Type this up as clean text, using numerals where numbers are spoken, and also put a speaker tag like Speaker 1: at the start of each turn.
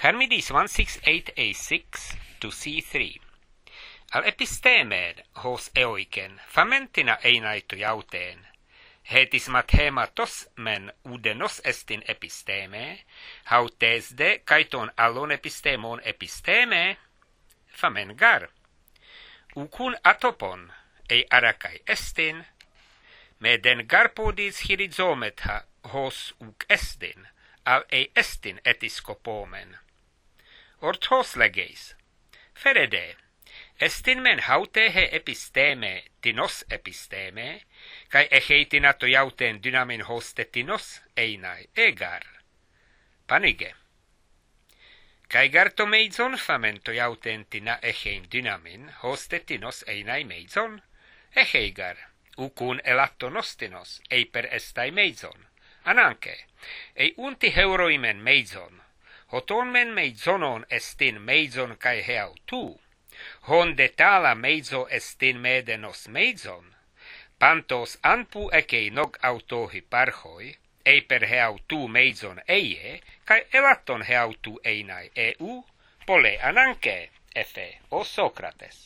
Speaker 1: Charmides 168a6 to c3. Al epistemen hos eoiken famentina einaito jauteen. Hetis mathematos men udenos estin episteme, hautesde kaiton allon epistemon episteme, famen gar. Ukun atopon ei arakai estin, meden garpodis hirizometha hos uk estin, al ei estin etiscopomen. Orthos legeis. Ferede, estin men hautehe episteme tinos episteme, kai eheitinato jauten dynamin hoste tinos einai egar. Panige. Kai garto meizon famento jauten tina ehein dynamin hoste tinos einai meizon, eheigar. Ukun elatto nostinos, ei per estai meizon. Ananke, ei unti heuroimen meizon, hoton men meizonon estin meizon kai heau tu, hon de tala meizo estin medenos meizon, pantos anpu ekei nog autohi parhoi, ei per heau tu meizon eie, kai elaton heau tu einai eu, pole ananke, efe, o Socrates.